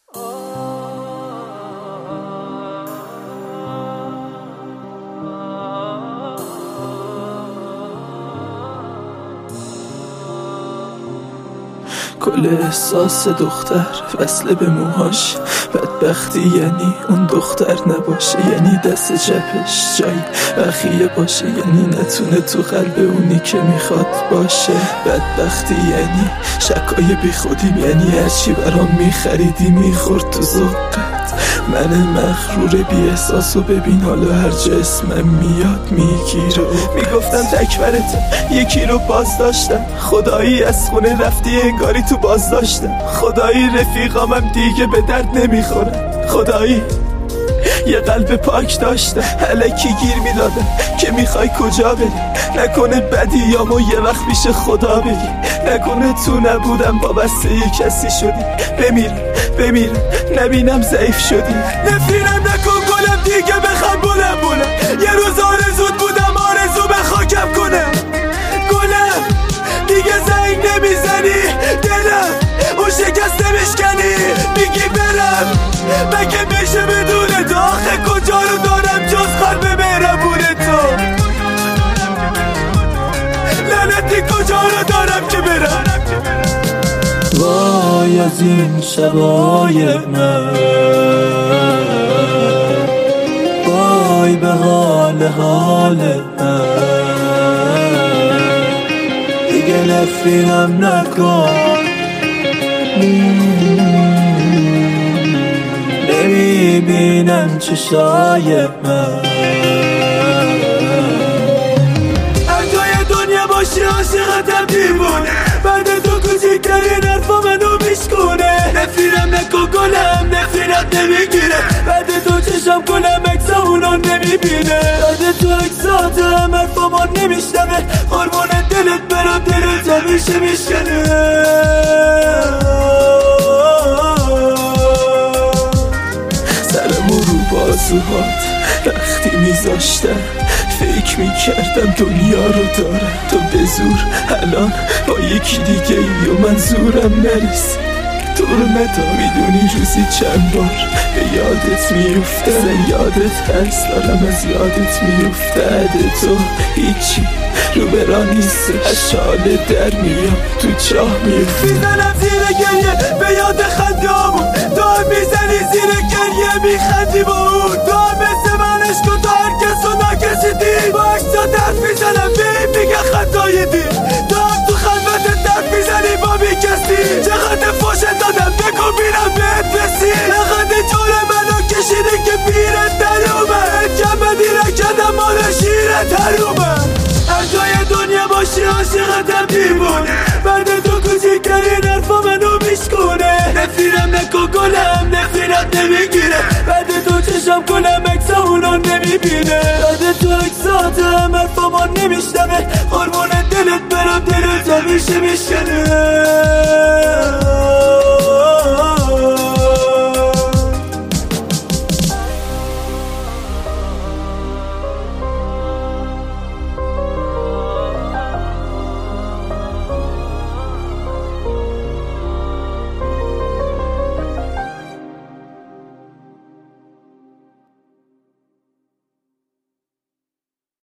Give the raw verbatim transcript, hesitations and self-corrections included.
کل احساس دختر وصله به موهاش، بدبختی یعنی اون دختر نباشه، یعنی دست چپش جای بخیه باشه، یعنی نتونه تو قلب اونی که میخواد باشه. بدبختی یعنی شکای بی خودیم، یعنی هرچی برام میخریدی میخورد تو ذوقت. من مغرور بی احساسو ببین حالا هر جا اسمم میاد میگیره. میگفتم تکبرت یکی رو باز داشتم، خدایی از خونه رفتی انگاری تو باز داشتم. خدایی رفیقامم دیگه به درد نمیخورن، خدایی یه قلب پاک داشتم. الکی گیر میدادم که میخوای کجا بری، نکنه بدیامو یه وقت پیش خدا بگی، نکنه تو نبودم وابسته یه کسی شدی. بمیرم بمیرم نبینم ضعیف شدی. نفرینم نکن گلم دیگه بخوام بولم بولم، یه روز آرزود بودم آرزو به خاکم کنم. گلم دیگه زنگ نمیزنی، دلم اون شکست نمیشکنی. میگی برم مگه میشه بدون تو، آخه کجا رو دارم جز قلب مهربون تو. لعنتی کجا رو دارم که برم. وای از این شبای من، وای به حال حال من. دیگه نفرینم نکن، نمیبینم چشای من. هر جای دنیا باشی عاشقتم دیوونه، بعد تو کوچکترین حرفا منو میشکونه. نفرینم نکن گلم نفرینت نمیگیره، بعد تو چشم گلم اکسا اونا نمیبینه. بعد تو اکساتم حرفا ما نمیشنوه، قربون دلت برم دلت همیشه میشکنه. سرمو رو بازوهات وقتی میذاشتم فکر میکردم دنیا رو دارم. تو به زور الان با یکی دیگه ای و من زورم نرسید. تو رو نتا میدونی روزی چند بار به یادت میفته، از یادت هست دارم از یادت میفته. تو هیچی رو برا نیست، از شاله در میام تو چاه میفته. میزنم زیر گریه به یاد خندامون، تو هم میزنی زیر گریه میخندی با اون. تو هم مثل من عشق و تو هر کس رو نکشیدی، با عکسات حرف میزنم به این میگه خطای دی. تو هم تو خلوت درد میزنی با بیکسی، چقدر فاشت دادم بگو بیرم بهت بسی. لقد جور منو کشیده که بیرت در اومد، کمدی نکردم مال شیرت هر اومد. هر جای دنیا باشی عاشقتم دیوونه، بعد تو کوچکترین حرفا منو میشکونه. نفرینم نکن گلم نفرینت نمیگیره، بعد تو چشم گلم اکسا اونا نمیبینه. بعد تو اکساتم حرفا ما نمیشنوه، قربون دلت برم دلت همیشه میشکنه.